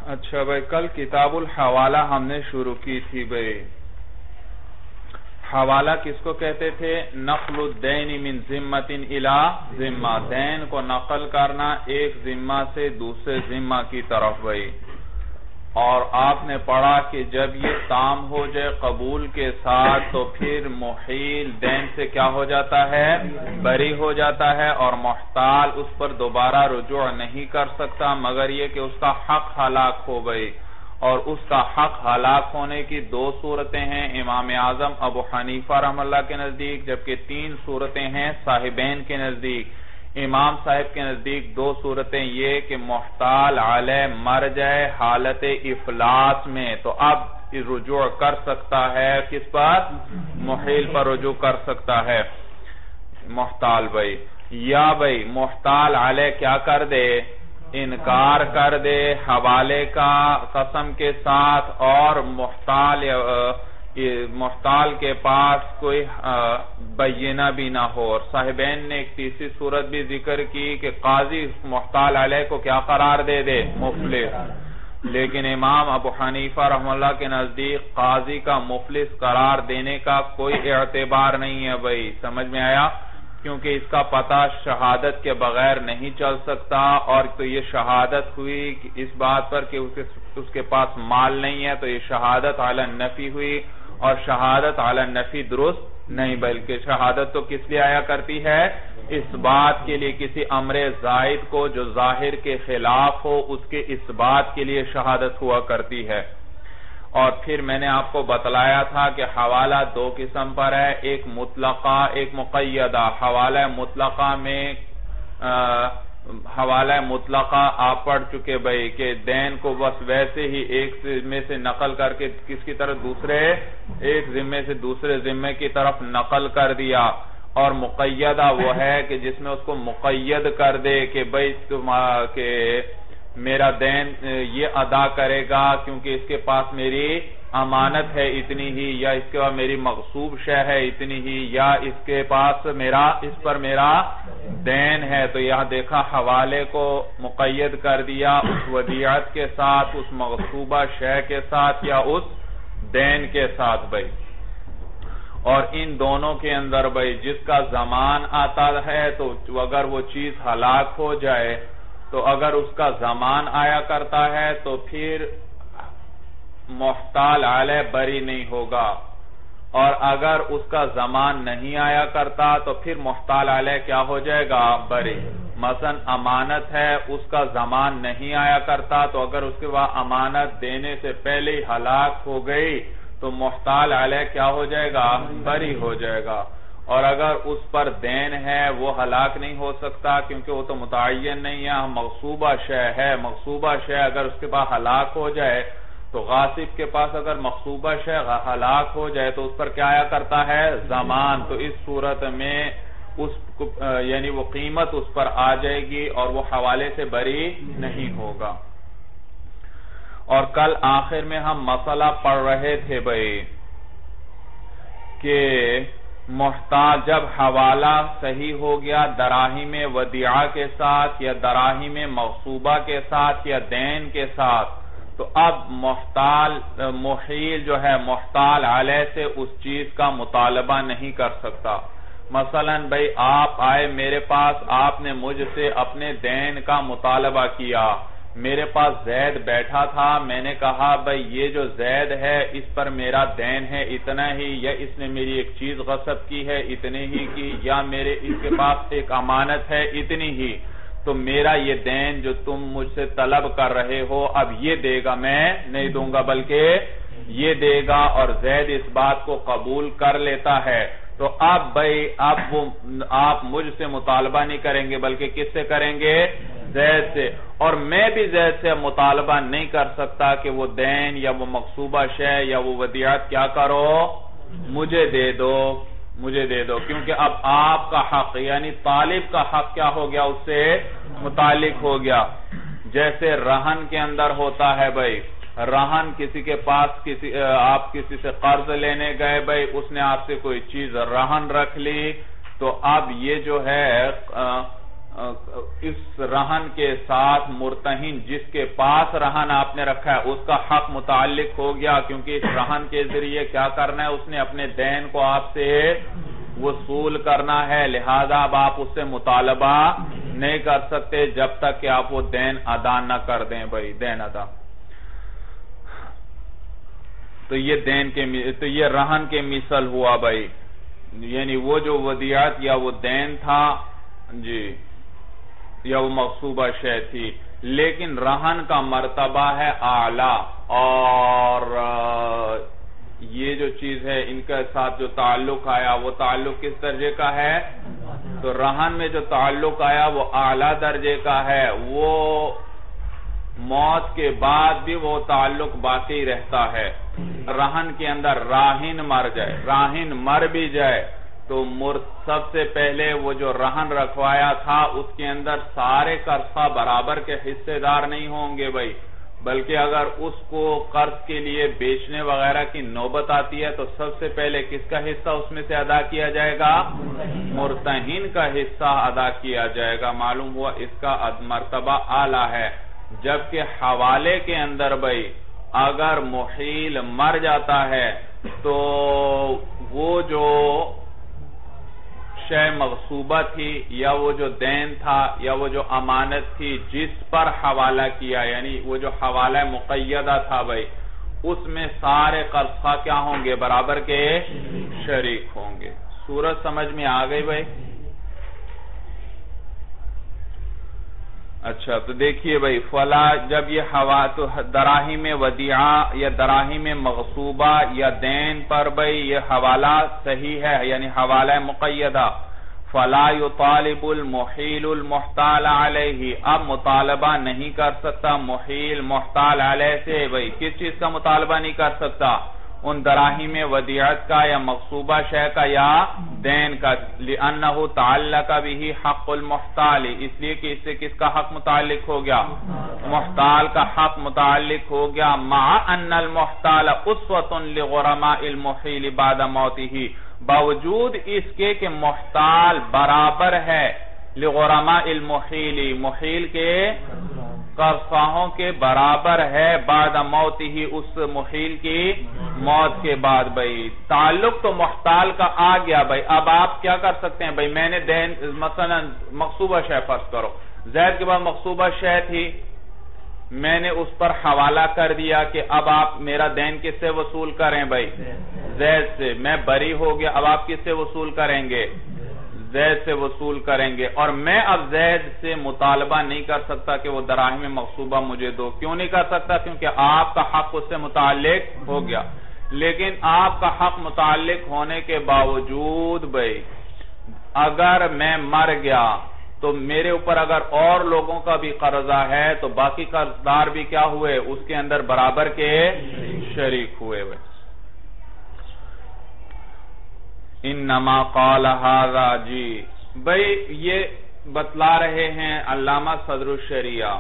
اچھا بھائی، کل کتاب الحوالہ ہم نے شروع کی تھی بھائی. حوالہ کس کو کہتے تھے؟ نقل الدین من ذمۃ الی ذمہ، دین کو نقل کرنا ایک ذمہ سے دوسرے ذمہ کی طرف بھائی. اور آپ نے پڑھا کہ جب یہ تام ہو جائے قبول کے ساتھ تو پھر محیل دین سے کیا ہو جاتا ہے؟ بری ہو جاتا ہے، اور محتال اس پر دوبارہ رجوع نہیں کر سکتا مگر یہ کہ اس کا حق ہلاک ہو گئی. اور اس کا حق ہلاک ہونے کی دو صورتیں ہیں امام اعظم ابو حنیفہ رحمہ اللہ کے نزدیک، جبکہ تین صورتیں ہیں صاحبین کے نزدیک. امام صاحب کے نزدیک دو صورتیں یہ کہ محتال علیہ مر جائے حالت افلاس میں تو اب رجوع کر سکتا ہے، کس پر؟ محیل پر رجوع کر سکتا ہے محتال بھائی. یا بھائی محتال علیہ کیا کر دے؟ انکار کر دے حوالے کا قسم کے ساتھ، اور محتال کے پاس کوئی بینہ بھی نہ ہو. اور صاحبین نے ایک تیسری صورت بھی ذکر کی کہ قاضی محتال علیہ کو کیا قرار دے دے؟ مفلس. لیکن امام ابو حنیفہ رحمہ اللہ کے نزدیک قاضی کا مفلس قرار دینے کا کوئی اعتبار نہیں ہے بھائی. سمجھ میں آیا؟ کیونکہ اس کا پتہ شہادت کے بغیر نہیں چل سکتا، اور تو یہ شہادت ہوئی اس بات پر کہ اس کے پاس مال نہیں ہے، تو یہ شہادت علی النفی ہوئی، اور شہادت علی النفی درست نہیں، بلکہ شہادت تو کس لیے آیا کرتی ہے؟ اس بات کے لیے، کسی امر زائد کو جو ظاہر کے خلاف ہو اس کے اس بات کے لیے شہادت ہوا کرتی ہے. اور پھر میں نے آپ کو بتلایا تھا کہ حوالہ دو قسم پر ہے، ایک مطلقہ ایک مقیدہ. حوالہ مطلقہ میں حوالہ مطلقہ آپ پڑھ چکے بھائی کہ دین کو بس ویسے ہی ایک ذمے سے نقل کر کے کس کی طرف ایک ذمے سے دوسرے ذمے کی طرف نقل کر دیا. اور مقیدہ وہ ہے کہ جس میں اس کو مقید کر دے کہ بھائی کہ میرا دین یہ ادا کرے گا کیونکہ اس کے پاس میری امانت ہے اتنی ہی، یا اس کے بعد میری مغصوب شے ہے اتنی ہی، یا اس کے پاس اس پر میرا دین ہے. تو یہاں دیکھا حوالے کو مقید کر دیا اس ودیعت کے ساتھ، اس مغصوبہ شے کے ساتھ، یا اس دین کے ساتھ بھائی. اور ان دونوں کے اندر بھائی جس کا زمان آتا ہے تو اگر وہ چیز ہلاک ہو جائے تو اگر اس کا زمان آیا کرتا ہے تو پھر محتال علیہ بری نہیں ہوگا، اور اگر اس کا زمان نہیں آیا کرتا تو پھر محتال علیہ کیا ہو جائے گا؟ بری. مثلا امانت ہے، اس کا زمان نہیں آیا کرتا تو اگر اس کے بعد امانت دینے سے پہلے ہی ہلاک ہو گئی تو محتال علیہ کیا ہو جائے گا؟ بری ہو جائے گا. اور اگر اس پر دین ہے وہ ہلاک نہیں ہو سکتا کیونکہ وہ تو متعین نہیں ہے، مغصوبہ شے ہے. مغصوبہ شے اگر اس کے پاس ہلاک ہو جائے تو غاصب کے پاس اگر مغصوبہ شے ہلاک ہو جائے تو اس پر کیا آیا کرتا ہے؟ زمان. تو اس صورت میں یعنی وہ قیمت اس پر آ جائے گی اور وہ حوالے سے بری نہیں ہوگا. اور کل آخر میں ہم مسئلہ پڑھ رہے تھے بھائی کہ محتاج جب حوالہ صحیح ہو گیا دراہیم ودیعہ کے ساتھ یا دراہیم مغصوبہ کے ساتھ یا دین کے ساتھ، تو اب محیل جو ہے محتال علیہ سے اس چیز کا مطالبہ نہیں کر سکتا. مثلا بھائی آپ آئے میرے پاس، آپ نے مجھ سے اپنے دین کا مطالبہ کیا. میرے پاس زید بیٹھا تھا، میں نے کہا بھائی یہ جو زید ہے اس پر میرا دین ہے اتنا ہی، یا اس نے میری ایک چیز غصب کی ہے اتنے ہی کی، یا اس کے پاس ایک امانت ہے اتنی ہی، تو میرا یہ دین جو تم مجھ سے طلب کر رہے ہو اب یہ دے گا، میں نہیں دوں گا بلکہ یہ دے گا. اور زید اس بات کو قبول کر لیتا ہے تو اب بھائی آپ مجھ سے مطالبہ نہیں کریں گے بلکہ کس سے کریں گے؟ زید سے. اور میں بھی زید سے مطالبہ نہیں کر سکتا کہ وہ دین یا وہ مغصوبہ شے یا وہ ودیعت کیا کرو؟ مجھے دے دو، کیونکہ اب آپ کا حق یعنی طالب کا حق کیا ہو گیا؟ اس سے متعلق ہو گیا. جیسے رہن کے اندر ہوتا ہے بھائی، رہن کسی کے پاس آپ کسی سے قرض لینے گئے بھائی، اس نے آپ سے کوئی چیز رہن رکھ لی، تو اب یہ جو ہے اس رہن کے ساتھ مرتہن جس کے پاس رہن آپ نے رکھا ہے اس کا حق متعلق ہو گیا، کیونکہ اس رہن کے ذریعے کیا کرنا ہے، اس نے اپنے دین کو آپ سے وصول کرنا ہے، لہذا اب آپ اس سے مطالبہ نہیں کر سکتے جب تک کہ آپ وہ دین ادا نہ کر دیں بھائی، دین ادا۔ تو یہ رہن کے مثل ہوا بھائی، یعنی وہ جو ودیعت یا وہ دین تھا جی، یا وہ مغصوبہ شے تھی، لیکن رہن کا مرتبہ ہے اعلیٰ، اور یہ جو چیز ہے ان کے ساتھ جو تعلق آیا وہ تعلق کس درجے کا ہے؟ تو رہن میں جو تعلق آیا وہ اعلیٰ درجے کا ہے، وہ موت کے بعد بھی وہ تعلق باقی رہتا ہے۔ رہن کے اندر راہن مر جائے، راہن مر بھی جائے تو سب سے پہلے وہ جو رہن رکھوایا تھا اس کے اندر سارے قرضہ برابر کے حصے دار نہیں ہوں گے بھائی، بلکہ اگر اس کو قرض کے لیے بیچنے وغیرہ کی نوبت آتی ہے تو سب سے پہلے کس کا حصہ اس میں سے ادا کیا جائے گا؟ مرتہن کا حصہ ادا کیا جائے گا۔ معلوم ہوا اس کا مرتبہ اعلیٰ ہے، جبکہ حوالے کے اندر بھائی اگر محیل مر جاتا ہے تو وہ جو شے مغصوبہ تھی یا وہ جو دین تھا یا وہ جو امانت تھی جس پر حوالہ کیا، یعنی وہ جو حوالہ مقیدہ تھا بھائی، اس میں سارے قرضہ کیا ہوں گے؟ برابر کے شریک ہوں گے۔ صورت سمجھ میں آ گئی بھائی؟ اچھا تو دیکھیے بھائی، فلا جب یہ تو دراہیم ودیعہ یا دراہیم مغصوبہ یا دین پر بھائی یہ حوالہ صحیح ہے، یعنی حوالہ مقیدہ، فلا یطالب المحیل المحتال علیہ، اب مطالبہ نہیں کر سکتا محیل محتال علیہ سے بھائی، کس چیز کا مطالبہ نہیں کر سکتا؟ ان دراہیم ودیعت کا یا مغصوبہ شے کا یا دین کا، لأنہ تعلق به حق المحتال، اس لیے کہ اس سے کس کا حق متعلق ہو گیا؟ محتال کا حق متعلق ہو گیا، مع ان المحتال اسوۃ لغرماء المحیل بعد موتہ، باوجود اس کے کہ محتال برابر ہے لغرماء المحیل، محیل کے قرضاہوں کے برابر ہے، بعد موت ہی اس محیل کی موت کے بعد بھائی۔ تعلق تو محتال کا آ گیا بھائی، اب آپ کیا کر سکتے ہیں بھائی؟ میں نے دین مثلا مغصوبہ شے فرض کرو، زید کے بعد مغصوبہ شے تھی، میں نے اس پر حوالہ کر دیا کہ اب آپ میرا دین کس سے وصول کریں بھائی؟ زید سے، میں بری ہو گیا، اب آپ کس سے وصول کریں گے؟ زید سے وصول کریں گے، اور میں اب زید سے مطالبہ نہیں کر سکتا کہ وہ دراہم مغصوبہ مجھے دو۔ کیوں نہیں کر سکتا؟ کیونکہ آپ کا حق اس سے متعلق ہو گیا، لیکن آپ کا حق متعلق ہونے کے باوجود بھائی اگر میں مر گیا تو میرے اوپر اگر اور لوگوں کا بھی قرضہ ہے تو باقی قرضدار بھی کیا ہوئے؟ اس کے اندر برابر کے شریک ہوئے بھائی۔ انما قال هذا جی بھائی یہ بتلا رہے ہیں علامہ صدر الشریعہ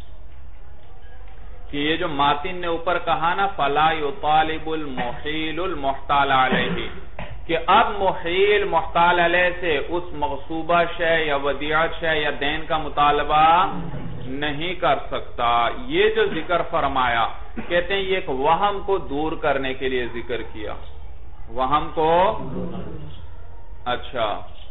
کہ یہ جو ماتن نے اوپر کہا نا فلا یطالب المحیل المحتال علیہ، کہ اب محیل محتال علیہ سے اس مغصوبہ شے یا ودیعت شے یا دین کا مطالبہ نہیں کر سکتا۔ یہ جو ذکر فرمایا کہتے ہیں یہ ایک وہم کو دور کرنے کے لیے ذکر کیا، وہم کو، اچھا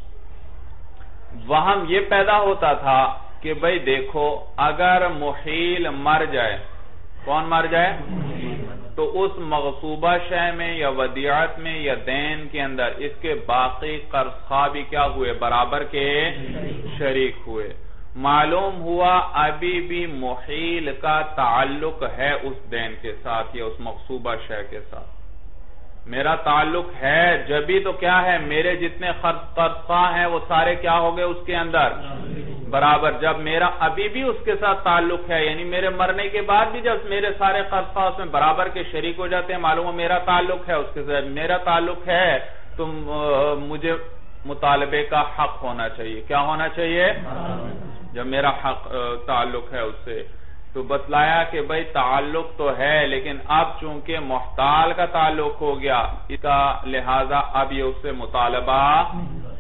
وہم یہ پیدا ہوتا تھا کہ بھئی دیکھو اگر محیل مر جائے، کون مر جائے؟ تو اس مغصوبہ شے میں یا ودیعت میں یا دین کے اندر اس کے باقی قرضخواہ بھی کیا ہوئے؟ برابر کے شریک ہوئے۔ معلوم ہوا ابھی بھی محیل کا تعلق ہے اس دین کے ساتھ یا اس مغصوبہ شے کے ساتھ، میرا تعلق ہے، جبھی تو کیا ہے میرے جتنے قرضخواہ ہیں وہ سارے کیا ہو گئے اس کے اندر برابر۔ جب میرا ابھی بھی اس کے ساتھ تعلق ہے، یعنی میرے مرنے کے بعد بھی جب میرے سارے قرضخواہ اس میں برابر کے شریک ہو جاتے ہیں، معلوم ہے میرا تعلق ہے اس کے ساتھ، میرا تعلق ہے تو مجھے مطالبے کا حق ہونا چاہیے۔ کیا ہونا چاہیے؟ جب میرا حق تعلق ہے اس سے، تو بتلایا کہ بھئی تعلق تو ہے لیکن اب چونکہ محتال کا تعلق ہو گیا اس کا لہذا اب یہ اس سے مطالبہ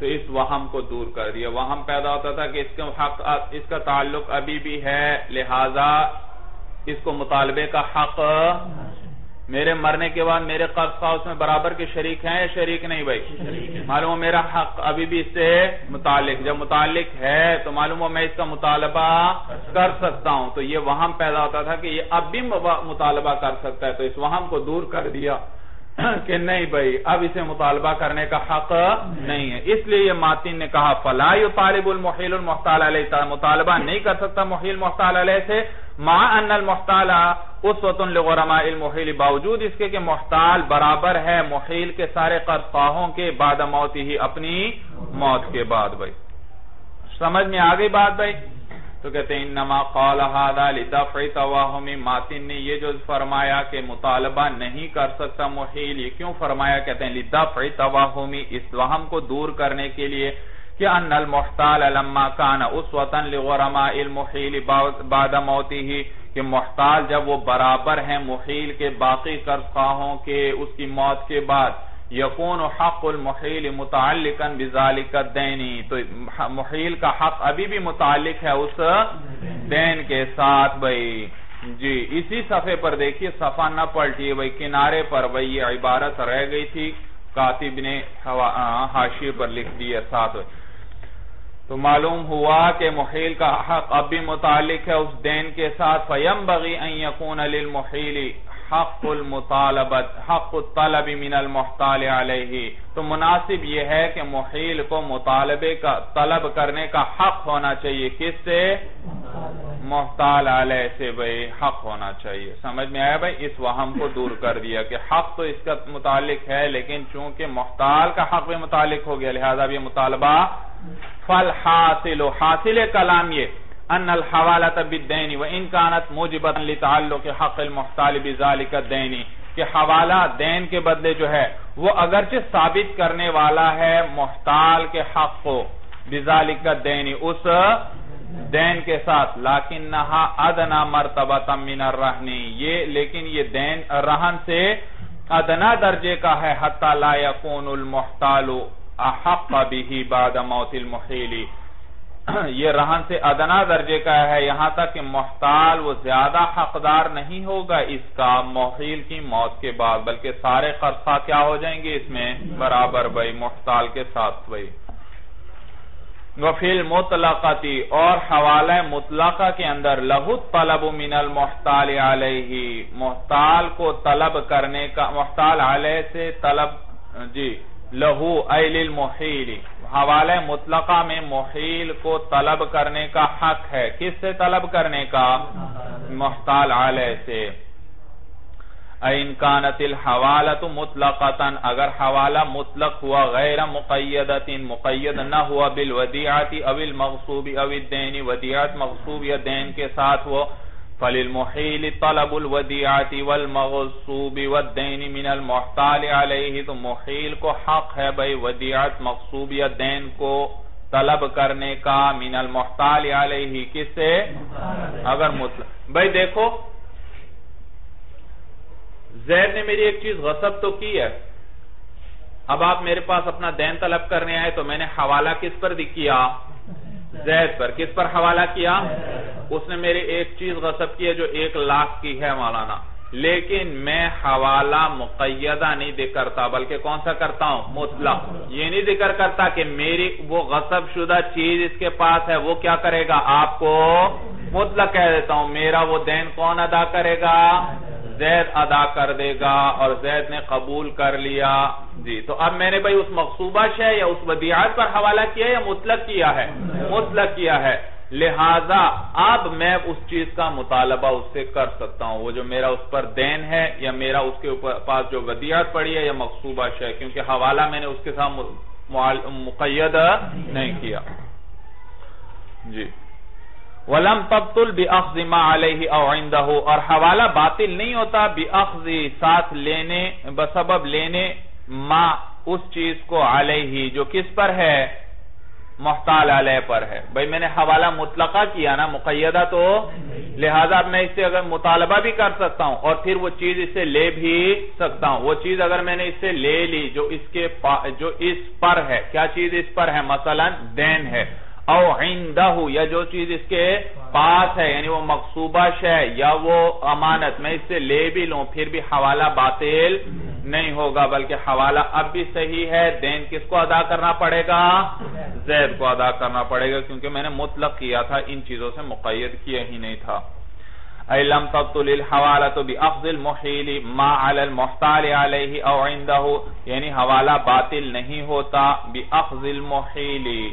تو اس وہم کو دور کر دیا. وہم پیدا ہوتا تھا کہ اس کا تعلق ابھی بھی ہے، لہذا اس کو مطالبے کا حق، میرے مرنے کے بعد میرے قرض خواہ اس میں برابر کے شریک ہیں یا شریک نہیں بھائی؟ معلوم ہو میرا حق ابھی بھی اس سے متعلق، جب متعلق ہے تو معلوم ہو میں اس کا مطالبہ کر سکتا ہوں. تو یہ وہم پیدا ہوتا تھا کہ یہ اب بھی مطالبہ کر سکتا ہے، تو اس وہم کو دور کر دیا کہ نہیں بھائی اب اسے مطالبہ کرنے کا حق نہیں ہے. اس لیے یہ ماتن نے کہا فَلَا يُطَالِبُ الْمُحِيلُ الْمُحْتَالَ عَلَيْهِ، مطالبہ نہیں کر سکتا محیل محتال علیہ سے، مع ان المحتال اسوة لغرماء المحیل، باوجود اس کے کہ محتال برابر ہے محیل کے سارے قرض خواہوں کے بعد موت ہی، اپنی موت کے بعد. بھائی سمجھ میں آ گئی بات بھائی؟ تو کہتے ہیں انما قال هذا لدفع توهم، ماتن نے یہ جو فرمایا کہ مطالبہ نہیں کر سکتا محیل، یہ کیوں فرمایا؟ کہتے ہیں لدفع توهم، اس وہم کو دور کرنے کے لیے کہ ان المحتال لما كان اسوة لغرماء المحیل بعد موته، کہ محتال جب وہ برابر ہیں محیل کے باقی قرض خواہوں کے اس کی موت کے بعد، یکون حق المحیل متعلقا بذالک الدین، تو محیل کا حق ابھی بھی متعلق ہے اس دین کے ساتھ. بھائی جی اسی صفحے پر دیکھیے، صفحہ نہ پلٹیے بھائی، کنارے پر بھائی یہ عبارت رہ گئی تھی، کاتب نے حاشیے پر لکھ دی ہے ساتھ. تو معلوم ہوا کہ محیل کا حق اب بھی متعلق ہے اس دین کے ساتھ. فَيَنْبَغِي أَنْ يَكُونَ لِلْمُحِيلِ حق المطالبت حق الطلب من المحتال علیہ، تو مناسب یہ ہے کہ محیل کو مطالبے کا طلب کرنے کا حق ہونا چاہیے. کس سے؟ محتال علیہ سے بھئی حق ہونا چاہیے. سمجھ میں آیا بھئی؟ اس وہم کو دور کر دیا کہ حق تو اس کا متعلق ہے، لیکن چونکہ محتال کا حق بھی متعلق ہو گیا لہذا بھی مطالبہ. فالحاصل، حاصل کلام یہ ان الحوالۃ بالدین وان كانت موجبۃ لتعلق حق المحتال بذلك الدین، کہ حوالہ دین کے بدلے جو ہے وہ اگرچہ ثابت کرنے والا ہے محتال کے حق کو بذلك الدین، اس دین کے ساتھ، لیکنھا ادنی مرتبۃ من الرہن، یہ لیکن یہ دین رہن سے ادنا درجے کا ہے، حتی لا یکون المحتال احق به بعد موت المحیل، یہ رہن سے ادنا درجے کا ہے یہاں تک کہ محتال وہ زیادہ حقدار نہیں ہوگا اس کا محیل کی موت کے بعد، بلکہ سارے قرضہ کیا ہو جائیں گے اس میں برابر بھائی محتال کے ساتھ. بھائی وفی المطلقۃ، اور حوالہ مطلقہ کے اندر لہ الطلب من المحتال علیہ، محتال کو طلب کرنے کا، محتال علیہ سے طلب جی لہو ای للمحیل، حوالہ مطلقہ میں محیل کو طلب کرنے کا حق ہے. کس سے طلب کرنے کا؟ محتال علیہ سے. ان کانت الحوالۃ مطلقۃ، اگر حوالہ مطلق ہوا غیر مقیدۃ، مقید نہ ہوا بالودیعۃ او المغصوب او الدین، ودیعت مغصوب یا دین کے ساتھ وہ، فَلِلْمُحِيلِ طَلَبُ الْوَدِيعَةِ وَالْمَغْصُوبِ وَالدَّيْنِ مِنَ الْمُحْتَالِ عَلَيْهِ، تو محیل کو حق ہے بھئی ودیعت مغصوب یا دین کو طلب کرنے کا من المحتال علیہ، کس سے؟ اگر مطلق. بھئی دیکھو زید نے میری ایک چیز غصب تو کی ہے، اب آپ میرے پاس اپنا دین طلب کرنے آئے تو میں نے حوالہ کس پر کیا؟ زید پر. کس پر حوالہ کیا؟ اس نے میری ایک چیز غصب کی ہے جو 1,00,000 کی ہے مولانا، لیکن میں حوالہ مقیدہ نہیں ذکر کرتا بلکہ کون سا کرتا ہوں؟ مطلق. یہ نہیں ذکر کرتا کہ میری وہ غصب شدہ چیز اس کے پاس ہے، وہ کیا کرے گا؟ آپ کو مطلق کہہ دیتا ہوں. میرا وہ دین کون ادا کرے گا؟ زید ادا کر دے گا، اور زید نے قبول کر لیا. جی تو اب میں نے بھئی اس مغصوبہ شے یا اس ودیعت پر حوالہ کیا یا مطلق کیا ہے؟ مطلق کیا ہے. لہذا اب میں اس چیز کا مطالبہ اس سے کر سکتا ہوں، وہ جو میرا اس پر دین ہے یا میرا اس کے پاس جو ودیعت پڑی ہے یا مغصوبہ شے، کیونکہ حوالہ میں نے اس کے ساتھ مقید نہیں کیا. جی وَلَمْ تَبْطُلْ بِأَخْذِ مَا عَلَيْهِ أَوْ عِنْدَهُ، اور حوالہ باطل نہیں ہوتا بِأَخْذِ ساتھ لینے، بسبب لینے، ما اس چیز کو علیہ جو کس پر ہے؟ محتال علیہ پر ہے. بھئی میں نے حوالہ مطلقہ کیا نا, مقیدہ تو, لہذا میں اس سے اگر مطالبہ بھی کر سکتا ہوں اور پھر وہ چیز اس سے لے بھی سکتا ہوں. وہ چیز اگر میں نے اس سے لے لی جو اس پر ہے, کیا چیز اس پر ہے, مثلا دین ہے, او عندہ, یا جو چیز اس کے پاس ہے, یعنی وہ مغصوبہ شے یا وہ امانت, میں اس سے لے بھی لوں پھر بھی حوالہ باطل نہیں ہوگا, بلکہ حوالہ اب بھی صحیح ہے. دین کس کو ادا کرنا پڑے گا, زید کو ادا کرنا پڑے گا, کیونکہ میں نے مطلق کیا تھا, ان چیزوں سے مقید کیا ہی نہیں تھا. اَيْ لَمْ تَبْطُلِ الْحَوَالَةُ بِأَخْذِ الْمُحِيلِ مَا عَلَى الْمُحْتَالِ عَلَيْهِ أَوْ عِنْدَهُ, یعنی حوالہ باطل نہیں ہوتا بِأَخْذِ الْمُحِيلِ,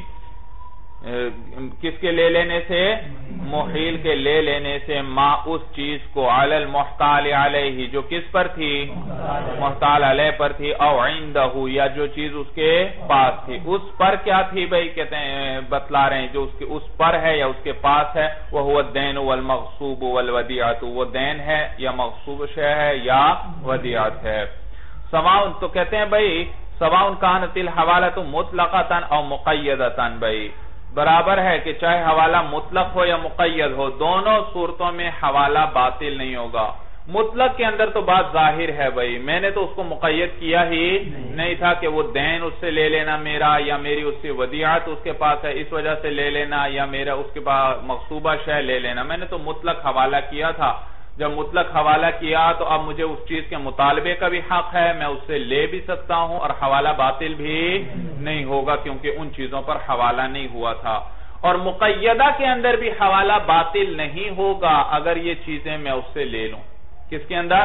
کس کے لے لینے سے, محیل کے لے لینے سے, ما اس چیز کو, علی المحتال علیہ جو کس پر تھی, محتال علیہ پر تھی, او عندہ, یا جو چیز اس کے پاس تھی. اس پر کیا تھی بھئی, کہتے ہیں بتلا رہے ہیں, جو اس پر ہے یا اس کے پاس ہے, وہو الدین والمغصوب والودیعۃ, وہ دین ہے یا مغصوب شے ہے یا ودیعت ہے. سواء, تو کہتے ہیں بھئی سواء کانت الحوالۃ مطلقۃ او مقیدۃ, بھئی برابر ہے کہ چاہے حوالہ مطلق ہو یا مقید ہو, دونوں صورتوں میں حوالہ باطل نہیں ہوگا. مطلق کے اندر تو بات ظاہر ہے بھئی, میں نے تو اس کو مقید کیا ہی نہیں تھا کہ وہ دین اس سے لے لینا میرا, یا میری اس سے ودیعت اس کے پاس ہے اس وجہ سے لے لینا, یا میرا اس کے پاس مغصوبہ شے لے لینا. میں نے تو مطلق حوالہ کیا تھا. جب مطلق حوالہ کیا تو اب مجھے اس چیز کے مطالبے کا بھی حق ہے, میں اس سے لے بھی سکتا ہوں, اور حوالہ باطل بھی نہیں ہوگا کیونکہ ان چیزوں پر حوالہ نہیں ہوا تھا. اور مقیدہ کے اندر بھی حوالہ باطل نہیں ہوگا اگر یہ چیزیں میں اس سے لے لوں. کس کے اندر,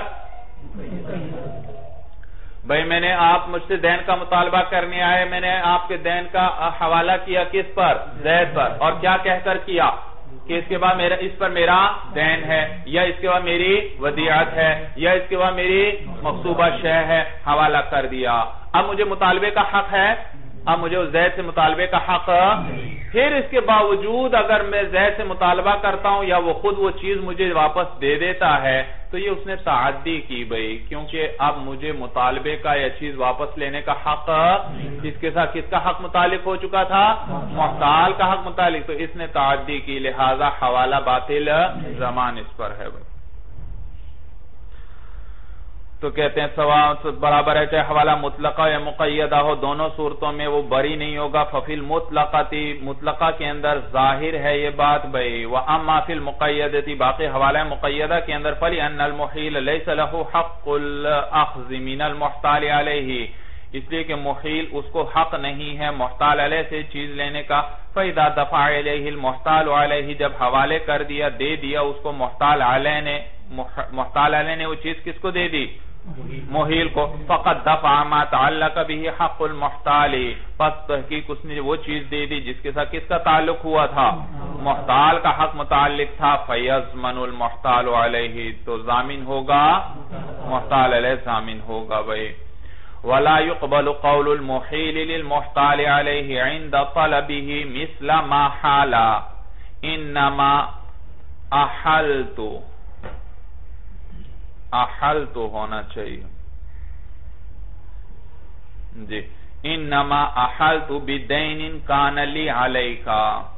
بھئی میں نے آپ مجھ سے دین کا مطالبہ کرنے آئے, میں نے آپ کے دین کا حوالہ کیا کس پر, زید پر, اور کیا کہہ کر کیا کہ اس کے بعد اس پر میرا دین ہے, یا اس کے بعد میری ودیعت ہے, یا اس کے بعد میری مغصوبہ شے ہے, حوالہ کر دیا. اب مجھے مطالبے کا حق ہے, اب مجھے اس زید سے مطالبے کا حق, پھر اس کے باوجود اگر میں زید سے مطالبہ کرتا ہوں یا وہ خود وہ چیز مجھے واپس دے دیتا ہے, تو یہ اس نے تعدی کی بھئی, کیونکہ اب مجھے مطالبے کا یا چیز واپس لینے کا حق اس کے ساتھ کس کا حق متعلق ہو چکا تھا, محتال کا حق متعلق, تو اس نے تعدی کی, لہذا حوالہ باطل زمان اس پر ہے بھئی. تو کہتے ہیں سواء برابر ہے چاہے حوالہ مطلقہ یا مقیدہ ہو, دونوں صورتوں میں وہ بری نہیں ہوگا. ففی المطلقتی, مطلقہ کے اندر ظاہر ہے یہ بات بھئی. واما فی المقیدتی, باقی حوالہ مقیدہ کے اندر, فلأن المحیل لیس له حق الاخذ من المحتال علیہ, اس لیے کہ محیل اس کو حق نہیں ہے محتال علیہ سے چیز لینے کا. فاذا دفع الیہ المحتال علیہ, جب حوالے کر دیا, دے دیا اس کو محتال علیہ نے, محتال علیہ نے وہ چیز کس کو دے دی, محیل کو. فقد دفع ما تعلق به حق المحتال, پس تحقیق اس نے وہ چیز دے دی جس کے ساتھ کس کا تعلق ہوا تھا, محتال کا حق متعلق تھا. فیضمن المحتال علیہ, تو ضامن ہوگا, محتال علیہ ضامن ہوگا بھئی. ولا يقبل قول المحيل للمحتال عليه عند طلبه مثل ما حال انما احلت ہونا چاہیے جی, انما احلت بدین کان لی علیک.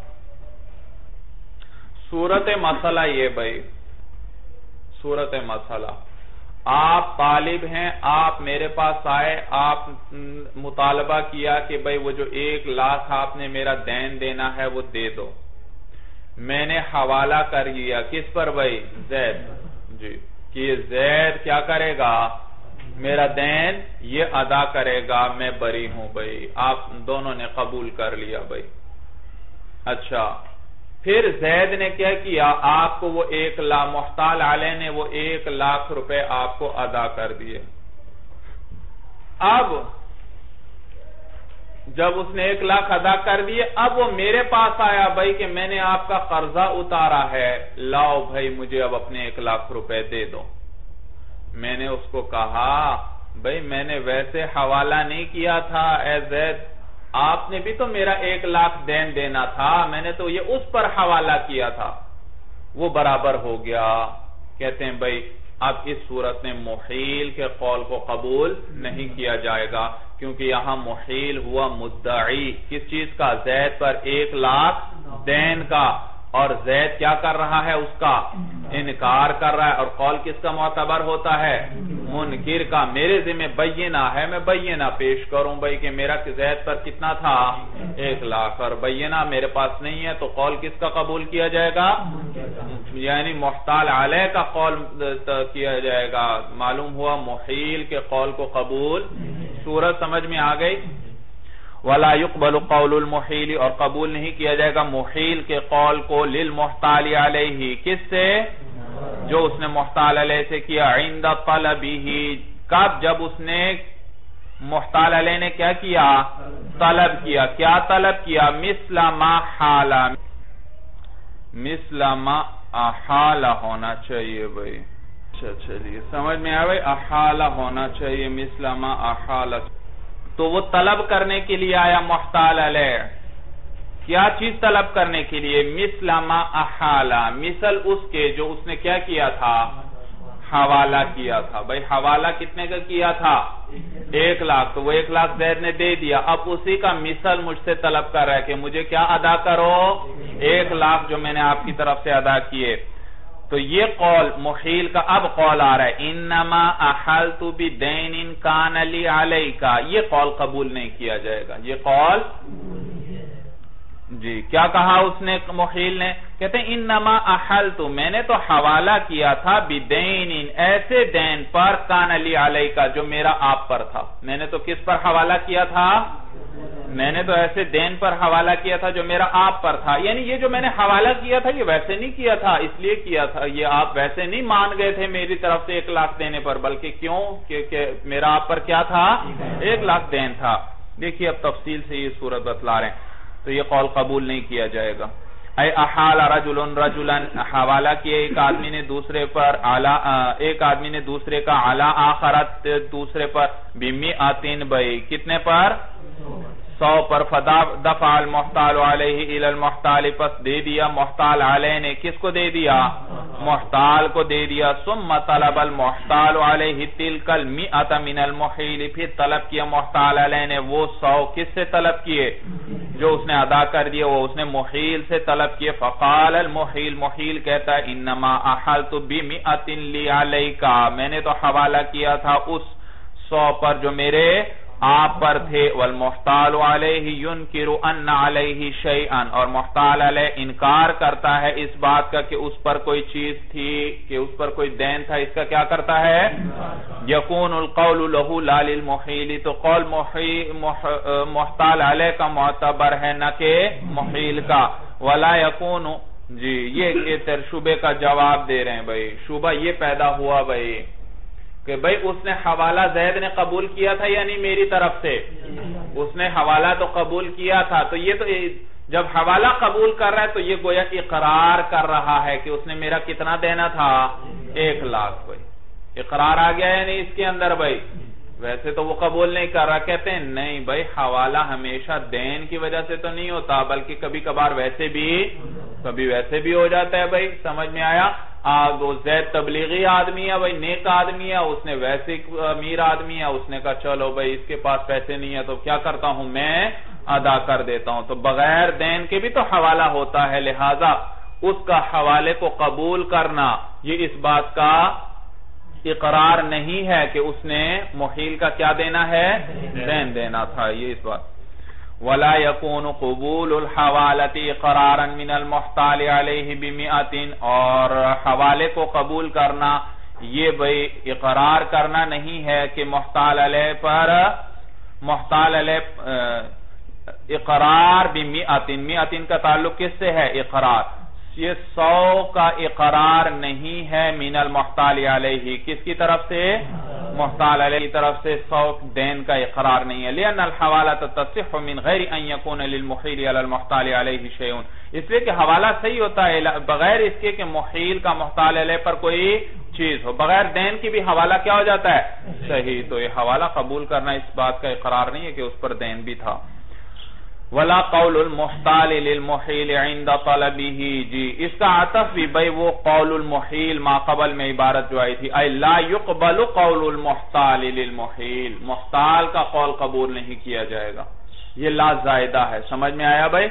صورت مسئلہ یہ بھئی, صورت مسئلہ, آپ طالب ہیں, آپ میرے پاس آئے, آپ مطالبہ کیا کہ بھئی وہ جو 1,00,000 آپ نے میرا دین دینا ہے وہ دے دو. میں نے حوالہ کر دیا کس پر بھئی, زید, جی, کہ یہ زید کیا کرے گا, میرا دین یہ ادا کرے گا, میں بری ہوں بھئی. آپ دونوں نے قبول کر لیا بھئی. اچھا, پھر زید نے کیا کیا, آپ کو وہ 1,00,000, محتال علیہ نے وہ 1,00,000 روپے آپ کو ادا کر دیے. اب جب اس نے 1,00,000 ادا کر دیے, اب وہ میرے پاس آیا بھائی کہ میں نے آپ کا قرضہ اتارا ہے, لاؤ بھائی مجھے اب اپنے 1,00,000 روپے دے دو. میں نے اس کو کہا بھائی میں نے ویسے حوالہ نہیں کیا تھا, اے زید آپ نے بھی تو میرا 1,00,000 دین دینا تھا, میں نے تو یہ اس پر حوالہ کیا تھا, وہ برابر ہو گیا. کہتے ہیں بھائی اب اس صورت میں محیل کے قول کو قبول نہیں کیا جائے گا, کیونکہ یہاں محیل ہوا مدعی کس چیز کا؟ زید پر 1,00,000 دین کا، اور زید کیا کر رہا ہے؟ اس کا انکار کر رہا ہے، اور قول کس کا معتبر ہوتا ہے؟ منکر کا۔ میرے ذمہ بینہ ہے، میں بینہ پیش کروں بھائی کہ میرا زید پر کتنا تھا؟ 1,00,000، اور بینہ میرے پاس نہیں ہے، تو قول کس کا قبول کیا جائے گا؟ یعنی محتال علیہ کا قول کیا جائے گا۔ معلوم ہوا محیل کے قول کو قبول۔ صورت سمجھ میں آ گئی؟ وَلَا يُقْبَلُ قَوْلُ الْمُحِيلِ، اور قبول نہیں کیا جائے گا محیل کے قول کو، لِلْمُحْتَالِ عَلَيْهِ، کس سے؟ جو اس نے محتال علیہ سے کیا، عِنْدَ طَلَبِهِ، کب؟ جب اس نے محتال علیہ نے کیا کیا؟ طلب کیا۔ کیا طلب کیا؟ مثل ما حال، مثل ما احال ہونا چاہیے بھئی۔ اچھا چلیے سمجھ میں آئے، احال ہونا چاہیے، مثل ما احال۔ تو وہ طلب کرنے کے لیے آیا محتال علیہ، کیا چیز طلب کرنے کے لیے؟ مثل ما احالا، مثل اس کے جو اس نے کیا کیا تھا؟ حوالہ کیا تھا۔ بھئی حوالہ کتنے کا کیا تھا؟ 1,00,000، تو وہ 1,00,000 زید نے دے دیا، اب اسی کا مثل مجھ سے طلب کر رہا ہے کہ مجھے کیا ادا کرو؟ 1,00,000 جو میں نے آپ کی طرف سے ادا کیے۔ تو یہ قول محیل کا اب قول آ رہا ہے، انما احلت بدین کان لی علیک، یہ قول قبول نہیں کیا جائے گا۔ یہ قول جی کیا کہا اس نے محیل نے؟ کہتے ہیں انما احلت، میں نے تو حوالہ کیا تھا بدین، ایسے دین پر کان لی علیک جو میرا آپ پر تھا۔ میں نے تو کس پر حوالہ کیا تھا؟ میں نے تو ایسے دین پر حوالہ کیا تھا جو میرا آپ پر تھا، یعنی یہ جو میں نے حوالہ کیا تھا یہ ویسے نہیں کیا تھا، اس لیے کیا تھا، یہ آپ ویسے نہیں مان گئے تھے میری طرف سے 1,00,000 دینے پر، بلکہ کیوں کہ میرا آپ پر کیا تھا؟ 1,00,000 دین تھا۔ دیکھیے اب تفصیل سے یہ صورت بتلا رہے ہیں، تو یہ قول قبول نہیں کیا جائے گا۔ اے احال رجل رجلا، حوالہ کیا ایک آدمی نے دوسرے پر، ایک آدمی نے دوسرے کا، علی آخرت دوسرے پر، بِمِئَةٍ، بھئی کتنے پر؟ 100 پر، فدفع المحتال علیہ الی المحتال، پس دے دیا محتال علیہ نے، کس کو دے دیا؟ محتال کو دے دیا۔ ثم طلب المحتال علیہ تلک المئۃ من المحیل، پھر طلب کیا محتال علیہ نے وہ 100، کس سے طلب کیے؟ جو اس نے ادا کر دیا وہ اس نے محیل سے طلب کیے۔ فقال المحیل، محیل کہتا ہے انما احلت بمئۃ لی علیک، میں نے تو حوالہ کیا تھا اس 100 پر جو میرے آپ پر تھے۔ والمحتال علیہ ینکر ان علیہ شیئا، اور محتال علیہ انکار کرتا ہے اس بات کا کہ اس پر کوئی چیز تھی، کہ اس پر کوئی دین تھا، اس کا کیا کرتا ہے؟ یکون القول له لا للمحیل، تو قول محتال علیہ کا معتبر ہے نہ کہ محیل کا۔ ولا یکون، جی یہ شبہ کا جواب دے رہے ہیں بھئی، شبہ یہ پیدا ہوا بھئی کہ بھئی اس نے حوالہ زید نے قبول کیا تھا یعنی میری طرف سے، اس نے حوالہ تو قبول کیا تھا، تو یہ تو جب حوالہ قبول کر رہا ہے تو یہ گویا اقرار کر رہا ہے کہ اس نے میرا کتنا دینا تھا؟ 1,00,000 بھئی، اقرار آ گیا یعنی اس کے اندر بھئی۔ ویسے تو وہ قبول نہیں کر رہا، کہتے ہیں نہیں بھئی حوالہ ہمیشہ دین کی وجہ سے تو نہیں ہوتا، بلکہ کبھی کبھار ویسے بھی ہو جاتا ہے بھئی، سمجھ میں آیا؟ وہ زید تبلیغی آدمی ہے بھئی، نیک آدمی ہے، اس نے ویسے امیر آدمی ہے، اس نے کہا چلو بھئی اس کے پاس پیسے نہیں ہے تو کیا کرتا ہوں میں ادا کر دیتا ہوں، تو بغیر دین کے بھی تو حوالہ ہوتا ہے، لہذا اس کا حوالے کو قبول کرنا یہ اس بات کا اقرار نہیں ہے کہ اس نے محیل کا کیا دینا ہے؟ دین دینا تھا، یہ اس بات۔ ولا يكون قبول الحوالة اقرارا من المحتال علیہ بمئۃ، اور حوالے کو قبول کرنا یہ بھئی اقرار کرنا نہیں ہے کہ محتال علیہ پر، محتال علیہ اقرار بمئۃ، مئۃ کا تعلق کس سے ہے؟ اقرار، یہ 100 کا اقرار نہیں ہے من المحتال علیہ، کس کی طرف سے؟ محتال علیہ کی طرف سے 100 دین کا اقرار نہیں ہے۔ لأن الحوالة تصح من غیر ان يكون للمحیل علی المحتال علیہ شیء، اس لیے کہ حوالہ صحیح ہوتا ہے بغیر اس کے کہ محیل کا محتال علیہ پر کوئی چیز ہو، بغیر دین کی بھی حوالہ کیا ہو جاتا ہے؟ صحیح، تو یہ حوالہ قبول کرنا اس بات کا اقرار نہیں ہے کہ اس پر دین بھی تھا۔ ولا قول المحتال للمحیل عند طلبه، جی اس کا عطف بھی بھئی وہ قول المحیل ما قبل میں عبارت جو آئی تھی، اے لا يقبل قول المحتال للمحیل، محتال کا قول قبول نہیں کیا جائے گا، یہ لا زائدہ ہے، سمجھ میں آیا بھئی؟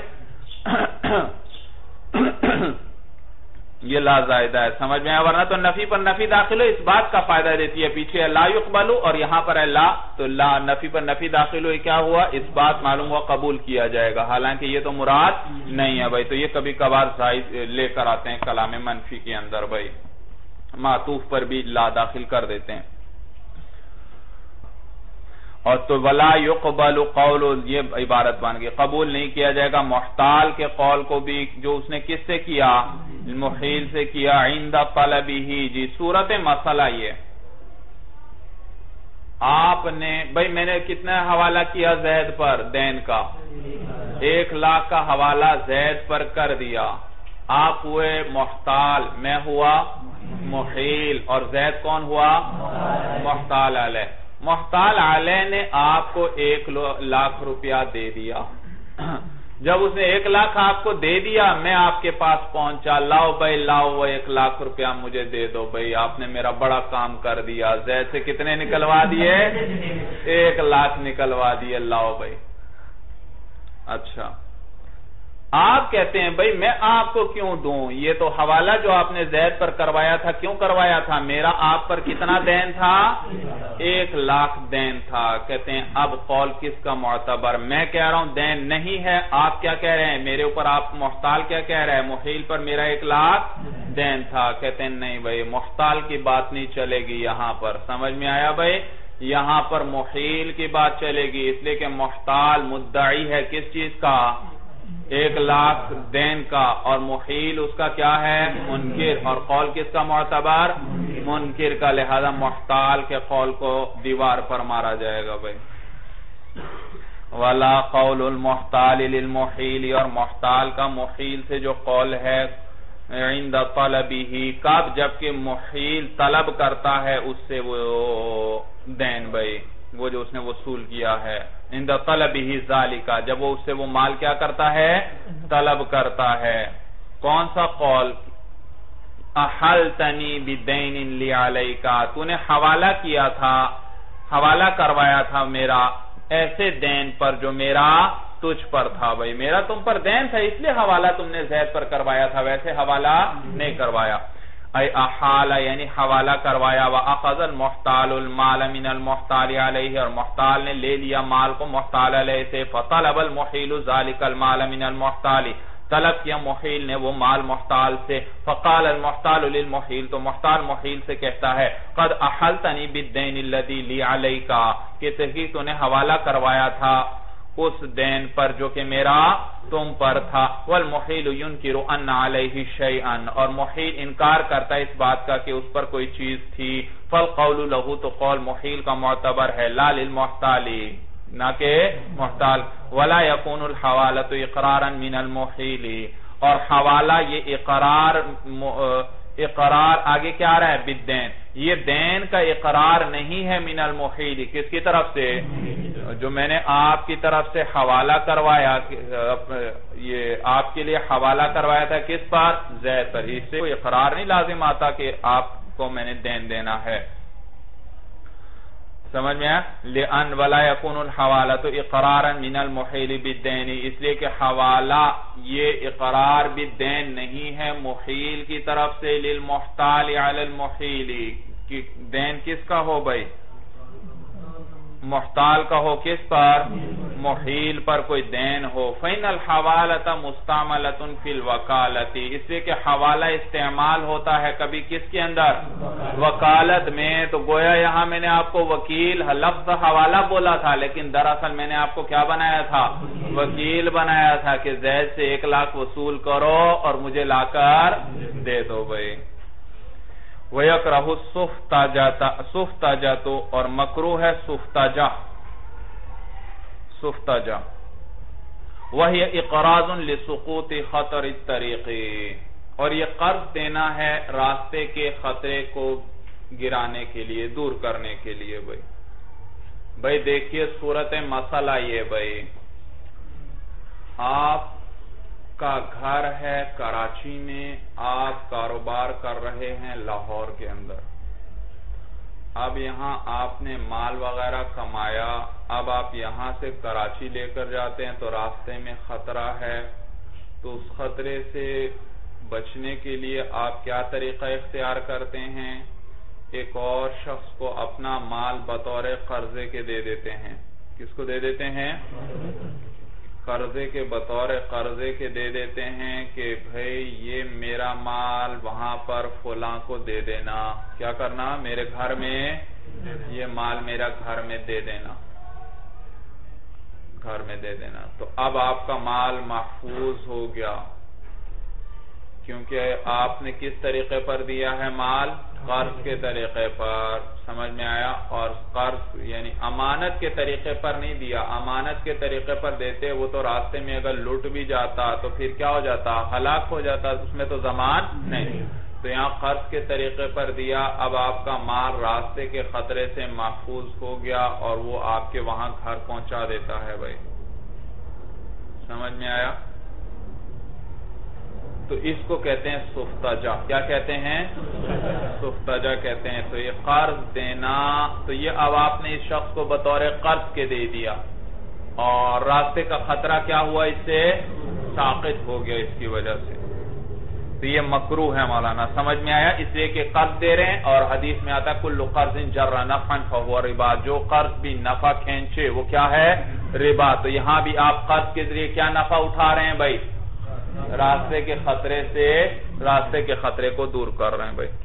یہ لا زائدہ ہے، سمجھ میں آیا؟ ورنہ تو نفی پر نفی داخل ہو اس بات کا فائدہ دیتی ہے، پیچھے لا يقبل اور یہاں پر ہے لا، تو لا نفی پر نفی داخل ہو کیا ہوا؟ اس بات معلوم ہوا قبول کیا جائے گا، حالانکہ یہ تو مراد نہیں ہے بھائی، تو یہ کبھی کبھار زائد لے کر آتے ہیں کلام منفی کے اندر بھائی، معطوف پر بھی لا داخل کر دیتے ہیں۔ اور تو ولا يقبل قول، یہ عبارت بن گئی، قبول نہیں کیا جائے گا محتال کے قول کو بھی، جو اس نے کس سے کیا؟ محیل سے کیا، عند طلبه، جی صورت مسئلہ یہ آپ نے بھئی میں نے کتنا حوالہ کیا زید پر دین کا؟ 1,00,000 کا حوالہ زید پر کر دیا، آپ ہوئے محتال، میں ہوا محیل، اور زید کون ہوا؟ محتال علیہ۔ محتال علیہ نے آپ کو 1,00,000 روپیہ دے دیا، جب اس نے 1,00,000 آپ کو دے دیا، میں آپ کے پاس پہنچا، لاؤ بھائی لاؤ وہ 1,00,000 روپیہ مجھے دے دو بھائی، آپ نے میرا بڑا کام کر دیا، زید سے کتنے نکلوا دیے؟ 1,00,000 نکلوا دیے، لاؤ بھائی۔ اچھا آپ کہتے ہیں بھئی میں آپ کو کیوں دوں؟ یہ تو حوالہ جو آپ نے زید پر کروایا تھا، کیوں کروایا تھا؟ میرا آپ پر کتنا دین تھا؟ 1,00,000 دین تھا۔ کہتے ہیں اب قول کس کا معتبر؟ میں کہہ رہا ہوں دین نہیں ہے، آپ کیا کہہ رہے ہیں؟ میرے اوپر آپ محتال کیا کہہ رہے ہیں؟ محیل پر میرا 1,00,000 دین تھا۔ کہتے ہیں نہیں بھئی محتال کی بات نہیں چلے گی یہاں پر، سمجھ میں آیا بھئی؟ یہاں پر محیل کی بات چلے گی، اس لیے کہ محتال مدعی ہے کس چیز کا؟ 1,00,000 دین کا، اور محیل اس کا کیا ہے؟ منکر، اور قول کس کا معتبر؟ منکر کا، لہذا محتال کے قول کو دیوار پر مارا جائے گا بھائی۔ ولا قول المحتال للمحیل، اور محتال کا محیل سے جو قول ہے عند طلبه، کب؟ جبکہ محیل طلب کرتا ہے اس سے وہ دین بھائی، وہ جو اس نے وصول کیا ہے، عند طلبه ذالک، جب وہ اس سے وہ مال کیا کرتا ہے؟ طلب کرتا ہے۔ کون سا قول؟ احلتنی بدین لی علیک، تو نے حوالہ کیا تھا، حوالہ کروایا تھا میرا ایسے دین پر جو میرا تجھ پر تھا بھائی، میرا تم پر دین تھا اس لیے حوالہ تم نے زید پر کروایا تھا، ویسے حوالہ نہیں کروایا۔ اے احال یعنی حوالہ کروایا، وَأَخَذَ الْمُحْتَالُ الْمَالَ مِنَ الْمُحْتَالِ عَلَيْهِ، اور محتال نے لے لیا مال کو محتال علیہ سے، فَطَلَبَ الْمُحِيلُ ذَلِكَ الْمَالَ مِنَ الْمُحْتَالِ، طلب کیا محیل نے وہ مال محتال سے، فقال المحتال للمحیل، تو محتال محیل سے کہتا ہے قد احلتنی بالدین الذی لی علیک، کہ تحقیق تو نے حوالہ کروایا تھا اس دین پر جو کہ میرا تم پر تھا، والمحیل ینکر ان علیہ شیئا، اور محیل انکار کرتا ہے اس بات کا کہ اس پر کوئی چیز تھی، فالقول له، تو قول محیل کا معتبر ہے، لا للمحتالی، نہ کہ محتال، ولا یکون الحوالۃ اقرارا من المحیل، اور حوالہ یہ اقرار آگے کیا آ رہا ہے؟ بالدین، یہ دین کا اقرار نہیں ہے من المحیل، کس کی طرف سے؟ جو میں نے آپ کی طرف سے حوالہ کروایا، یہ آپ کے لیے حوالہ کروایا تھا کس پر؟ زید پر، اس سے کوئی اقرار نہیں لازم آتا کہ آپ کو میں نے دین دینا ہے، سمجھ میں آیا؟ لِأَنْ وَلَا يَكُونُ الْحَوَالَةُ اِقْرَارًا مِنَ الْمُحِيلِ بِالدَّيْنِ، اس لیے کہ حوالہ یہ اقرار بالدین نہیں ہے محیل کی طرف سے، لِلْمُحْتَالِ عَلَى الْمُحِيلِ، دین کس کا ہو بھائی؟ محتال کا ہو، کس پر؟ محیل پر کوئی دین ہو۔ فَإِنَّ الْحَوَالَةَ مُسْتَعْمَلَةٌ فِي الْوَكَالَةِ، اس لیے کہ حوالہ استعمال ہوتا ہے کبھی کس کے اندر؟ وکالت میں، تو گویا یہاں میں نے آپ کو وکیل لفظ حوالہ بولا تھا، لیکن دراصل میں نے آپ کو کیا بنایا تھا؟ وکیل بنایا تھا کہ زید سے 1,00,000 وصول کرو اور مجھے لا کر دے دو بھائی۔ وَيَكْرَهُ السُّفْتَجَةُ، اور مکروہ ہے سفتجہ، سفتجہ وَهِيَ إِقْرَاضٌ لِسُقُوطِ خَطَرِ الطَّرِيقِ، اور یہ قرض دینا ہے راستے کے خطرے کو گرانے کے لیے، دور کرنے کے لیے بھائی۔ دیکھیے صورت مسئلہ یہ بھائی، آپ کا گھر ہے کراچی میں، آپ کاروبار کر رہے ہیں لاہور کے اندر، اب یہاں آپ نے مال وغیرہ کمایا، اب آپ یہاں سے کراچی لے کر جاتے ہیں تو راستے میں خطرہ ہے، تو اس خطرے سے بچنے کے لیے آپ کیا طریقہ اختیار کرتے ہیں؟ ایک اور شخص کو اپنا مال بطور قرضے کے دے دیتے ہیں۔ کس کو دے دیتے ہیں؟ قرضے کے، بطور قرضے کے دے دیتے ہیں کہ بھئی یہ میرا مال وہاں پر فلاں کو دے دینا، کیا کرنا؟ میرے گھر میں یہ مال میرا گھر میں دے دینا، گھر میں دے دینا۔ تو اب آپ کا مال محفوظ ہو گیا، کیونکہ آپ نے کس طریقے پر دیا ہے مال؟ قرض کے طریقے پر، سمجھ میں آیا؟ اور قرض یعنی امانت کے طریقے پر نہیں دیا، امانت کے طریقے پر دیتے وہ تو راستے میں اگر لٹ بھی جاتا تو پھر کیا ہو جاتا؟ ہلاک ہو جاتا، اس میں تو ضمان نہیں۔ تو یہاں قرض کے طریقے پر دیا، اب آپ کا مال راستے کے خطرے سے محفوظ ہو گیا اور وہ آپ کے وہاں گھر پہنچا دیتا ہے۔ بھائی سمجھ میں آیا؟ تو اس کو کہتے ہیں سفتجہ۔ کیا کہتے ہیں؟ سفتجہ کہتے ہیں۔ تو یہ قرض دینا، تو یہ اب آپ نے اس شخص کو بطور قرض کے دے دیا اور راستے کا خطرہ کیا ہوا؟ اس سے ساقط ہو گیا اس کی وجہ سے، تو یہ مکروہ ہے مولانا، سمجھ میں آیا؟ اس لیے کہ قرض دے رہے ہیں اور حدیث میں آتا ہے کل قرض جر نفعا فهو ربا، جو قرض بھی نفع کھینچے وہ کیا ہے؟ ربا۔ تو یہاں بھی آپ قرض کے ذریعے کیا نفع اٹھا رہے ہیں بھائی؟ راستے کے خطرے سے، راستے کے خطرے کو دور کر رہے ہیں بھائی،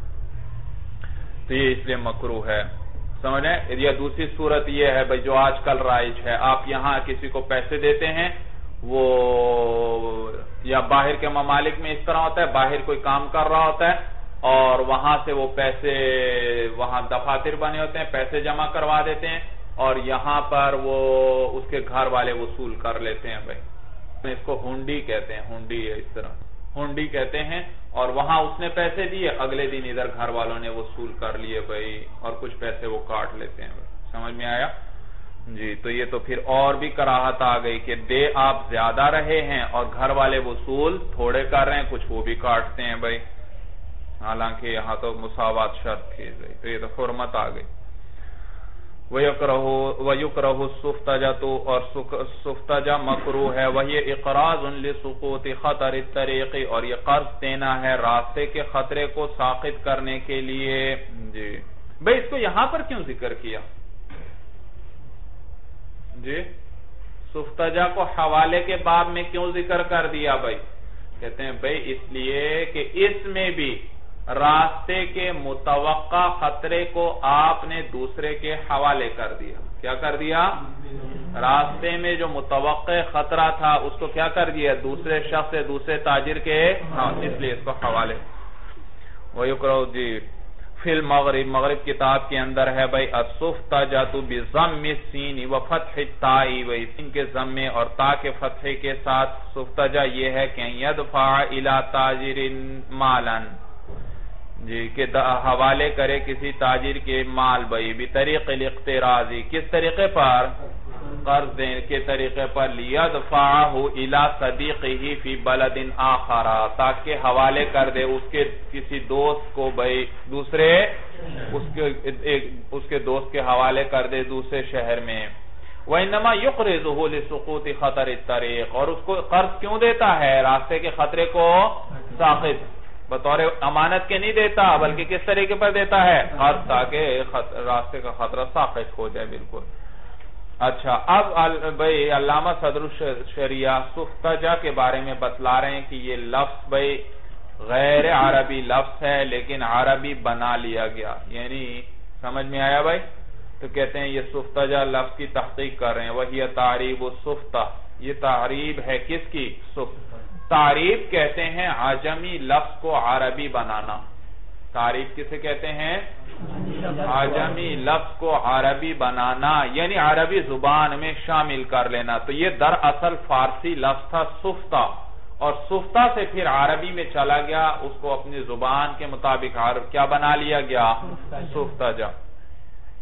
تو یہ اس لیے مکروہ ہے، سمجھ رہے ہیں؟ یا دوسری صورت یہ ہے بھائی جو آج کل رائج ہے، آپ یہاں کسی کو پیسے دیتے ہیں، وہ یا باہر کے ممالک میں اس طرح ہوتا ہے، باہر کوئی کام کر رہا ہوتا ہے اور وہاں سے وہ پیسے، وہاں دفاتر بنے ہوتے ہیں، پیسے جمع کروا دیتے ہیں اور یہاں پر وہ اس کے گھر والے وصول کر لیتے ہیں بھائی، اس کو ہنڈی کہتے ہیں، ہنڈی ہے اس طرح، ہنڈی کہتے ہیں، اور وہاں اس نے پیسے دیے، اگلے دن ادھر گھر والوں نے وصول کر لیے بھائی اور کچھ پیسے وہ کاٹ لیتے ہیں بھائی، سمجھ میں آیا؟ جی، تو یہ تو پھر اور بھی کراہت آ گئی کہ دے آپ زیادہ رہے ہیں اور گھر والے وصول تھوڑے کر رہے ہیں، کچھ وہ بھی کاٹتے ہیں بھائی، حالانکہ یہاں تو مساوات شرط کی گئی، تو یہ تو حرمت آ گئی۔ وَيُكْرَهُ السُّفْتَجَةُ، اور سفتجہ مکروہ ہے، وَهِيَ إِقْرَاضٌ لِسُقُوطِ خَطَرِ الطَّرِيقِ، اور یہ قرض دینا ہے راستے کے خطرے کو ساقط کرنے کے لیے۔ جی بھئی اس کو یہاں پر کیوں ذکر کیا؟ جی سفتجہ کو حوالے کے باب میں کیوں ذکر کر دیا بھائی؟ کہتے ہیں بھئی اس لیے کہ اس میں بھی راستے کے متوقع خطرے کو آپ نے دوسرے کے حوالے کر دیا۔ کیا کر دیا؟ راستے میں جو متوقع خطرہ تھا اس کو کیا کر دیا؟ دوسرے شخص سے، دوسرے تاجر کے، اس لیے اس کو حوالے۔ وَيُقْرَوْ جی فی المغرب، مغرب کتاب کے اندر ہے بھئی السفتجۃ بضم السین وفتح التاء، بھئی سین کے ضمے اور تا کے فتحے کے ساتھ سفتجہ یہ ہے کہ یدفع الی تاجر مالا، جی کہ حوالے کرے کسی تاجر کے مال بھئی بطریق الاقتراض، کس طریقے پر؟ قرض دینے کے طریقے پر، لیدفعہ الی صدیقہ فی بلد آخر، تاکہ حوالے کر دے اس کے کسی دوست کو بھئی دوسرے، اس کے دوست کے حوالے کر دے دوسرے شہر میں۔ وَإِنَّمَا يُقْرِضُهُ لِسُقُوطِ خَطَرِ الطَّرِيقِ، اور اس کو قرض کیوں دیتا ہے؟ راستے کے خطرے کو ساقط، بطور امانت کے نہیں دیتا بلکہ کس طریقے پر دیتا ہے؟ قرض، تاکہ راستے کا خطرہ ساقط ہو جائے بالکل۔ اچھا، اب بھئی علامہ صدر الشریعہ سفتجہ کے بارے میں بتلا رہے ہیں کہ یہ لفظ بھئی غیر عربی لفظ ہے لیکن عربی بنا لیا گیا، یعنی سمجھ میں آیا بھائی؟ تو کہتے ہیں یہ سفتجہ لفظ کی تحقیق کر رہے ہیں، وہی تعریب السفتہ، یہ تعریب ہے کس کی؟ تعریب کہتے ہیں عجمی لفظ کو عربی بنانا۔ تعریف کسے کہتے ہیں؟ عجمی لفظ کو عربی بنانا، یعنی عربی زبان میں شامل کر لینا۔ تو یہ دراصل فارسی لفظ تھا سفتہ، اور سفتہ سے پھر عربی میں چلا گیا، اس کو اپنی زبان کے مطابق کیا بنا لیا گیا؟ سفتجہ۔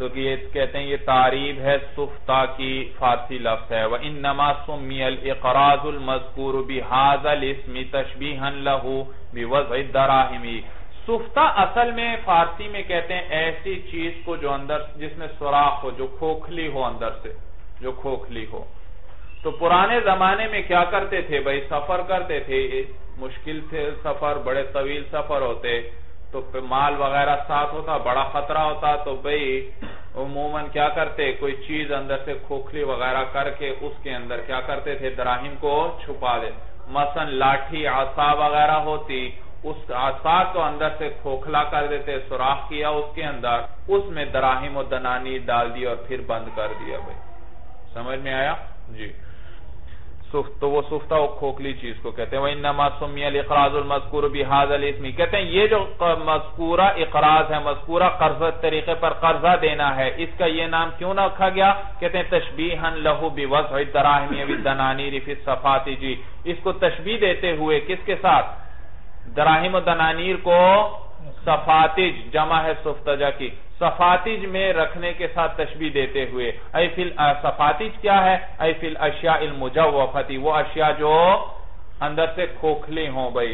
تو یہ کہتے ہیں یہ تعریب ہے سفتہ کی، فارسی لفظ ہے۔ وَإِنَّمَا سُمِّيَ الْإِقْرَاضُ الْمَذْكُورُ بِهَذَا الْإِسْمِ تَشْبِيهًا لَهُ بِوَضْعِ الدَّرَاهِمِ۔ سفتہ اصل میں فارسی میں کہتے ہیں ایسی چیز کو جو اندر جس میں سوراخ ہو، جو کھوکھلی ہو، اندر سے جو کھوکھلی ہو۔ تو پرانے زمانے میں کیا کرتے تھے بھائی، سفر کرتے تھے، مشکل تھے سفر، بڑے طویل سفر ہوتے، تو مال وغیرہ ساتھ ہوتا، بڑا خطرہ ہوتا، تو بھئی عموماً کیا کرتے، کوئی چیز اندر سے کھوکھلی وغیرہ کر کے اس کے اندر کیا کرتے تھے، دراہم کو چھپا دے۔ مثلا لاٹھی عصا وغیرہ ہوتی، اس عصا کو اندر سے کھوکھلا کر دیتے، سوراخ کیا اس کے اندر، اس میں دراہم و دنانیر ڈال دی اور پھر بند کر دیا۔ بھئی سمجھ میں آیا جی؟ تو وہ سفتہ وہ کھوکھلی چیز کو کہتے ہیں۔ وَإِنَّمَا سُمِّيَ الْإِقْرَاضُ الْمَذْكُورُ بِهَذَا الْإِسْمِ، کہتے ہیں یہ جو مذکورہ اقراض ہے، مذکورہ قرض طریقے پر قرضہ دینا ہے، اس کا یہ نام کیوں نہ رکھا گیا؟ کہتے ہیں تشبیہاً لہو بوضع الدراہم والدنانیر فی الصفات، جی اس کو تشبیہ دیتے ہوئے کس کے ساتھ؟ دراہم و دنانیر کو صفاتج، جمع ہے سفتجہ کی، صفاتج میں رکھنے کے ساتھ تشبیہ دیتے ہوئے۔ ای فی صفاتج کیا ہے؟ ای فی الاشیاء المجوفتی، وہ اشیاء جو اندر سے کھوکھلی ہوں بھئی،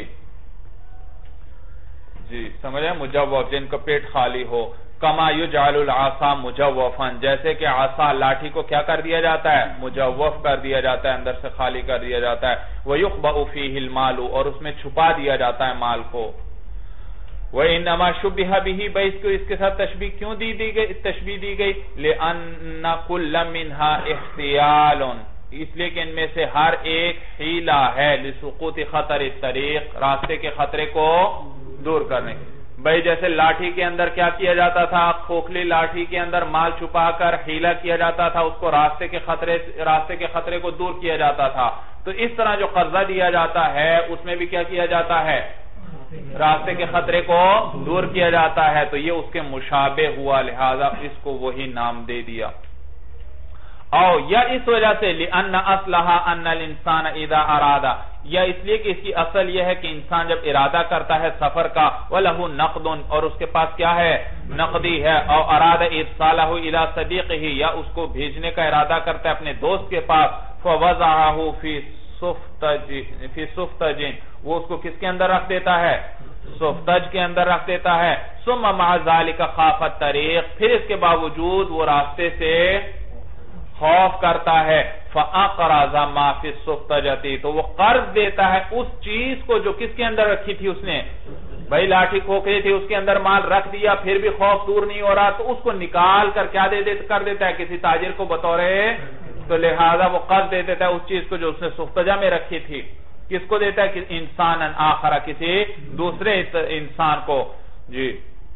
جی سمجھیں، مجوف جن کا پیٹ خالی ہو۔ کما یجعل العصا مجوفا، جیسے کہ عصا لاٹھی کو کیا کر دیا جاتا ہے؟ مجوف کر دیا جاتا ہے، اندر سے خالی کر دیا جاتا ہے۔ وَيُخْبَأُ فِيهِ الْمَالُ، اور اس میں چھپا دیا جاتا ہے مال کو۔ وَإِنَّمَا شُبِّهَ بِهِ، بھئی اس کے ساتھ تشبیہ کیوں دی گئی؟ لِأَنَّ كُلَّ مِنْهَا احْتِيَالٌ، اس لیے کہ ان میں سے ہر ایک حیلہ ہے لِسُقُوطِ خَطَرِ الطَّرِيق، راستے کے خطرے کو دور کرنے۔ بھئی جیسے لاٹھی کے اندر کیا کیا جاتا تھا، کھوکھلی لاٹھی کے اندر مال چھپا کر حیلہ کیا جاتا تھا، اس کو راستے کے خطرے کو دور کیا جاتا تھا۔ تو اس طرح جو قرضہ دیا جاتا ہے اس میں بھی کیا کیا جاتا ہے؟ راستے کے خطرے کو دور کیا جاتا ہے، تو یہ اس کے مشابہ ہوا، لہذا اس کو وہی نام دے دیا۔ او یا اس وجہ سے لِأَنَّ أَصْلَهَا أَنَّ الْإِنسَانَ إِذَا أَرَادَ، یا اس لیے کہ اس کی اصل یہ ہے کہ انسان جب ارادہ کرتا ہے سفر کا، وَلَهُ نَقْدٌ، اور اس کے پاس کیا ہے؟ نقدی ہے، او أَرَادَ إِرْسَالَهُ إِلَى صَدِيقِهِ، یا اس کو بھیجنے کا ارادہ کرتا ہے اپنے دوست کے پاس، فَوَضَعَهُ فِي صُفْتَجٍ، وہ اس کو کس کے اندر رکھ دیتا ہے؟ صفتج کے اندر رکھ دیتا ہے۔ ثُمَّ مَعَ ذَلِكَ خَافَ الطَّرِيقَ، پھر اس کے باوجود وہ راستے سے خوف کرتا ہے، فَأَقْرَضَ مَا فِي الصُّفْتَجَةِ، تو وہ قرض دیتا ہے اس چیز کو جو کس کے اندر رکھی تھی اس نے، بھئی لاٹھی کھوکھلی تھی، اس کے اندر مال رکھ دیا، پھر بھی خوف دور نہیں ہو رہا، تو اس کو نکال کر کیا کر دیتا ہے کسی تاجر کو بطور، تو لہذا وہ قرض دے دیتا ہے اس چیز کو جو اس نے صفتجہ میں رکھی تھی۔ کس کو دیتا ہے؟ انسان آخر، کسی دوسرے انسان کو، جی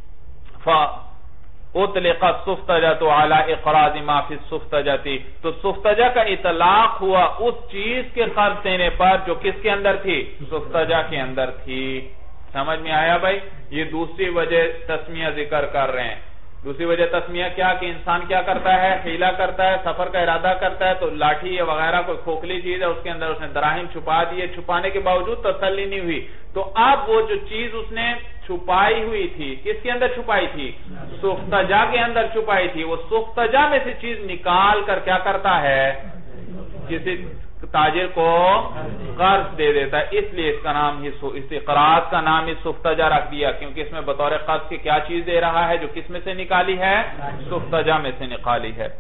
اطلق الصفتجۃ علی اقراض ما فی الصفتجۃ، تو صفتجہ کا اطلاق ہوا اس چیز کے قرض دینے پر جو کس کے اندر تھی؟ صفتجہ کے اندر تھی۔ سمجھ میں آیا بھائی؟ یہ دوسری وجہ تسمیہ ذکر کر رہے ہیں۔ دوسری وجہ تسمیہ کیا کہ انسان کیا کرتا ہے؟ حیلہ کرتا ہے، سفر کا ارادہ کرتا ہے، تو لاٹھی یا وغیرہ کوئی کھوکھلی چیز ہے، اس کے اندر اس نے دراہم چھپا دیے، چھپانے کے باوجود تسلی نہیں ہوئی، تو اب وہ جو چیز اس نے چھپائی ہوئی تھی، کس کے اندر چھپائی تھی؟ صفتجہ کے اندر چھپائی تھی، وہ صفتجہ میں سے چیز نکال کر کیا کرتا ہے؟ کسی تاجر کو قرض دے دیتا ہے، اس لیے اس کا نام ہی اس اقراض کا نام ہی صفتجہ رکھ دیا، کیونکہ اس میں بطور قرض کی کیا چیز دے رہا ہے جو کس میں سے نکالی ہے؟ صفتجہ میں سے نکالی ہے۔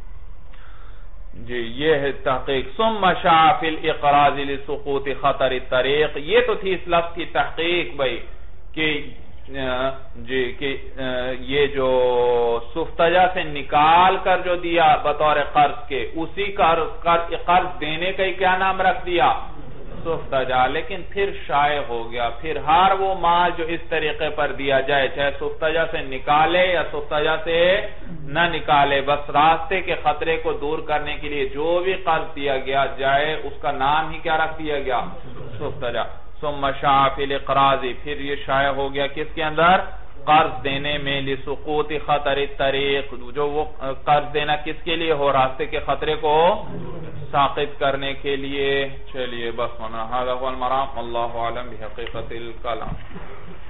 جی یہ ہے تحقیق۔ ثم شاع فی الاقراض لسقوط خطر الطریق، یہ تو تھی اس لفظ کی تحقیق بھائی کہ یہ جو صفتجہ سے نکال کر جو دیا بطور قرض کے، اسی قرض دینے کا ہی کیا نام رکھ دیا؟ صفتجہ۔ لیکن پھر شائع ہو گیا، پھر ہر وہ مال جو اس طریقے پر دیا جائے، چاہے صفتجہ سے نکالے یا صفتجہ سے نہ نکالے، بس راستے کے خطرے کو دور کرنے کے لیے جو بھی قرض دیا گیا جائے، اس کا نام ہی کیا رکھ دیا گیا؟ صفتجہ۔ ثم شاع فی الاقراض، پھر یہ شائع ہو گیا کس کے اندر؟ قرض دینے میں، لسقوط خطر الطریق، جو وہ قرض دینا کس کے لیے ہو؟ راستے کے خطرے کو ساقط کرنے کے لیے۔ چلیے بس ہونا، هذا هو المرام، واللہ اعلم بحقیقت الکلام۔